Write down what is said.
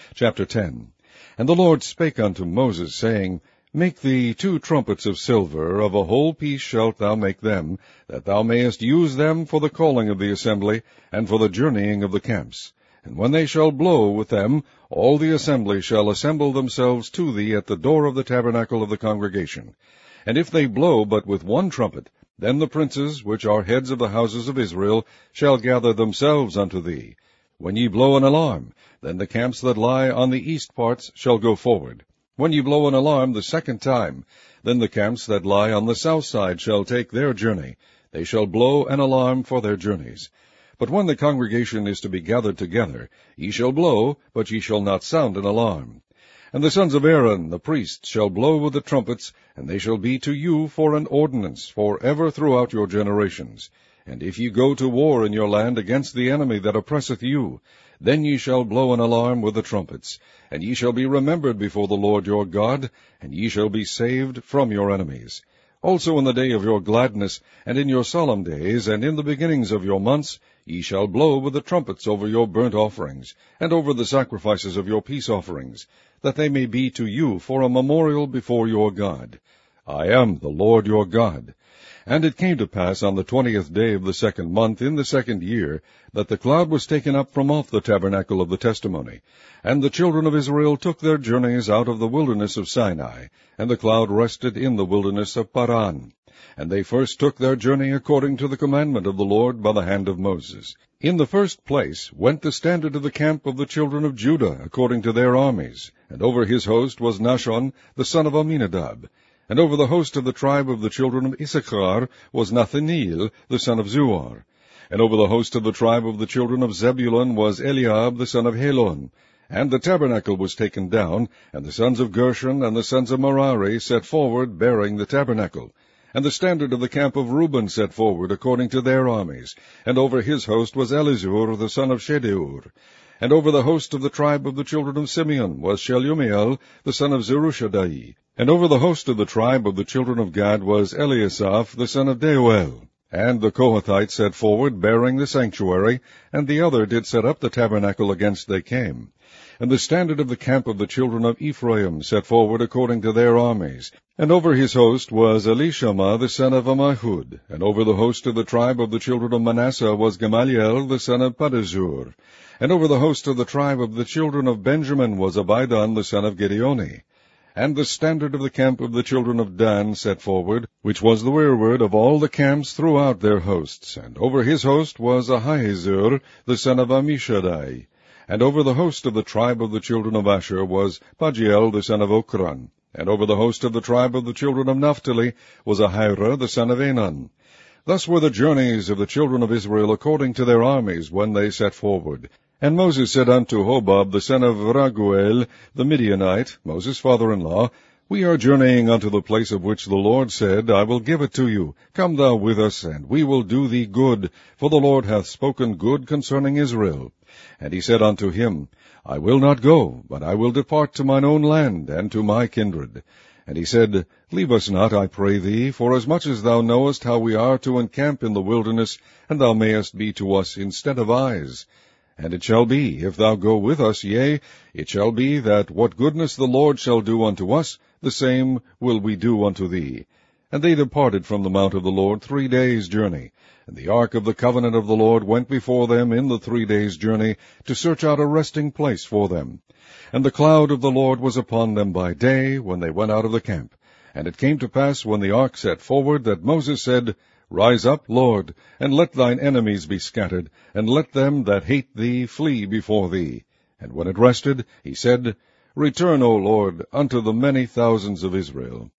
Chapter 10. And the Lord spake unto Moses, saying, Make thee 2 trumpets of silver, of a whole piece shalt thou make them, that thou mayest use them for the calling of the assembly, and for the journeying of the camps. And when they shall blow with them, all the assembly shall assemble themselves to thee at the door of the tabernacle of the congregation. And if they blow but with 1 trumpet, then the princes, which are heads of the houses of Israel, shall gather themselves unto thee. When ye blow an alarm, then the camps that lie on the east parts shall go forward. When ye blow an alarm the 2nd time, then the camps that lie on the south side shall take their journey. They shall blow an alarm for their journeys. But when the congregation is to be gathered together, ye shall blow, but ye shall not sound an alarm. And the sons of Aaron, the priests, shall blow with the trumpets, and they shall be to you for an ordinance, for ever throughout your generations. And if ye go to war in your land against the enemy that oppresseth you, then ye shall blow an alarm with the trumpets, and ye shall be remembered before the Lord your God, and ye shall be saved from your enemies. Also in the day of your gladness, and in your solemn days, and in the beginnings of your months, ye shall blow with the trumpets over your burnt offerings, and over the sacrifices of your peace offerings, that they may be to you for a memorial before your God. I am the Lord your God. And it came to pass on the 20th day of the 2nd month in the 2nd year, that the cloud was taken up from off the tabernacle of the testimony. And the children of Israel took their journeys out of the wilderness of Sinai, and the cloud rested in the wilderness of Paran. And they first took their journey according to the commandment of the Lord by the hand of Moses. In the first place went the standard of the camp of the children of Judah according to their armies, and over his host was Nahshon the son of Amminadab. And over the host of the tribe of the children of Issachar was Nathaniel the son of Zuar. And over the host of the tribe of the children of Zebulun was Eliab the son of Helon. And the tabernacle was taken down, and the sons of Gershon and the sons of Merari set forward, bearing the tabernacle. And the standard of the camp of Reuben set forward according to their armies. And over his host was Elizur the son of Shedeur. And over the host of the tribe of the children of Simeon was Shelumiel the son of Zerushadai. And over the host of the tribe of the children of Gad was Eliasaph the son of Deuel. And the Kohathites set forward, bearing the sanctuary, and the other did set up the tabernacle against they came. And the standard of the camp of the children of Ephraim set forward according to their armies. And over his host was Elishama the son of Ammihud. And over the host of the tribe of the children of Manasseh was Gamaliel the son of Pedahzur. And over the host of the tribe of the children of Benjamin was Abidan the son of Gideoni. And the standard of the camp of the children of Dan set forward, which was the rearward of all the camps throughout their hosts. And over his host was Ahiezer the son of Ammishaddai. And over the host of the tribe of the children of Asher was Pagiel the son of Okran. And over the host of the tribe of the children of Naphtali was Ahira the son of Enan. Thus were the journeys of the children of Israel according to their armies when they set forward. And Moses said unto Hobab the son of Raguel the Midianite, Moses' father-in-law, We are journeying unto the place of which the Lord said, I will give it to you. Come thou with us, and we will do thee good, for the Lord hath spoken good concerning Israel. And he said unto him, I will not go, but I will depart to mine own land, and to my kindred. And he said, Leave us not, I pray thee, forasmuch as thou knowest how we are to encamp in the wilderness, and thou mayest be to us instead of eyes. And it shall be, if thou go with us, yea, it shall be that what goodness the Lord shall do unto us, the same will we do unto thee. And they departed from the mount of the Lord 3 days' journey. And the ark of the covenant of the Lord went before them in the 3 days' journey, to search out a resting place for them. And the cloud of the Lord was upon them by day, when they went out of the camp. And it came to pass, when the ark set forward, that Moses said, Rise up, Lord, and let thine enemies be scattered, and let them that hate thee flee before thee. And when it rested, he said, Return, O Lord, unto the many thousands of Israel.